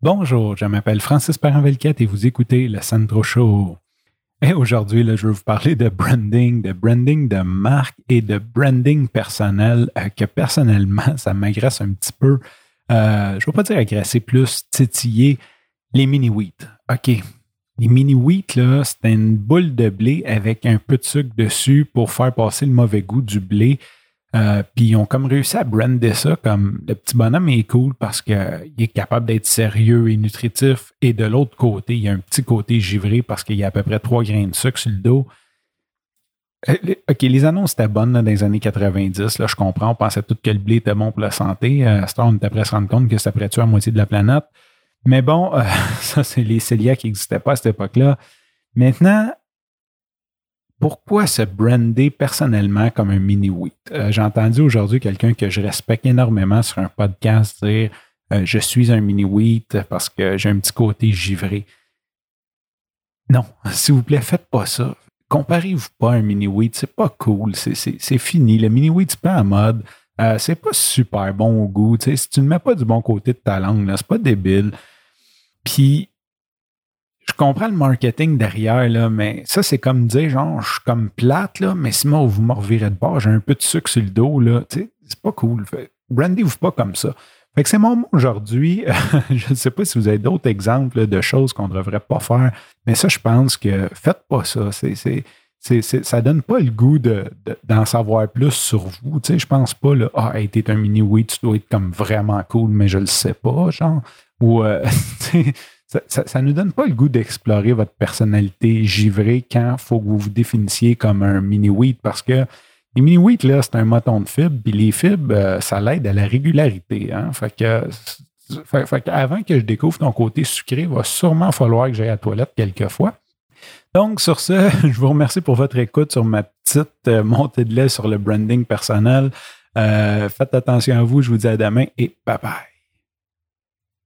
Bonjour, je m'appelle Francis Parent-Velquette et vous écoutez le Sandro Show. Et aujourd'hui, je vais vous parler de branding de marque et de branding personnel que personnellement, ça m'agresse un petit peu. Je ne vais pas dire agresser, plus titiller les mini-wheats. OK. Les mini-wheats, là, c'était une boule de blé avec un peu de sucre dessus pour faire passer le mauvais goût du blé. Puis ils ont comme réussi à brander ça comme le petit bonhomme est cool parce qu'il est capable d'être sérieux et nutritif. Et de l'autre côté, il y a un petit côté givré parce qu'il y a à peu près 3 grains de sucre sur le dos. OK, les annonces étaient bonnes là, dans les années 90. Là, je comprends, on pensait tous que le blé était bon pour la santé. À ce temps, on était prêt à se rendre compte que ça pourrait tuer la moitié de la planète. Mais bon, ça, c'est les cœliaques qui n'existaient pas à cette époque-là. Maintenant, pourquoi se brander personnellement comme un mini-wheat? J'ai entendu aujourd'hui quelqu'un que je respecte énormément sur un podcast dire je suis un mini-wheat parce que j'ai un petit côté givré. Non, s'il vous plaît, faites pas ça. Comparez-vous pas à un mini-wheat, c'est pas cool, c'est fini. Le mini-wheat, c'est pas en mode. C'est pas super bon au goût. T'sais, si tu ne mets pas du bon côté de ta langue, là, c'est pas débile. Puis, je comprends le marketing derrière, là, mais ça, c'est comme dire, genre, je suis comme plate, là, mais si moi, vous me revirez de bord, j'ai un peu de sucre sur le dos, là, tu sais, c'est pas cool. Brandez-vous pas comme ça. Fait que c'est mon mot aujourd'hui. Je ne sais pas si vous avez d'autres exemples là, de choses qu'on ne devrait pas faire, mais ça, je pense que faites pas ça. Ça donne pas le goût d'en savoir plus sur vous. Tu sais, je pense pas, là, hey, t'es un mini-wheat, tu dois être comme vraiment cool, mais je le sais pas, genre. Ou, ça ne nous donne pas le goût d'explorer votre personnalité givrée quand il faut que vous vous définissiez comme un mini-wheat parce que les mini-wheats, là, c'est un moton de fibres, puis les fibres, ça l'aide à la régularité. Hein? Fait que avant que je découvre ton côté sucré, il va sûrement falloir que j'aille à la toilette quelques fois. Donc, sur ce, je vous remercie pour votre écoute sur ma petite montée de lait sur le branding personnel. Faites attention à vous, je vous dis à demain et bye bye.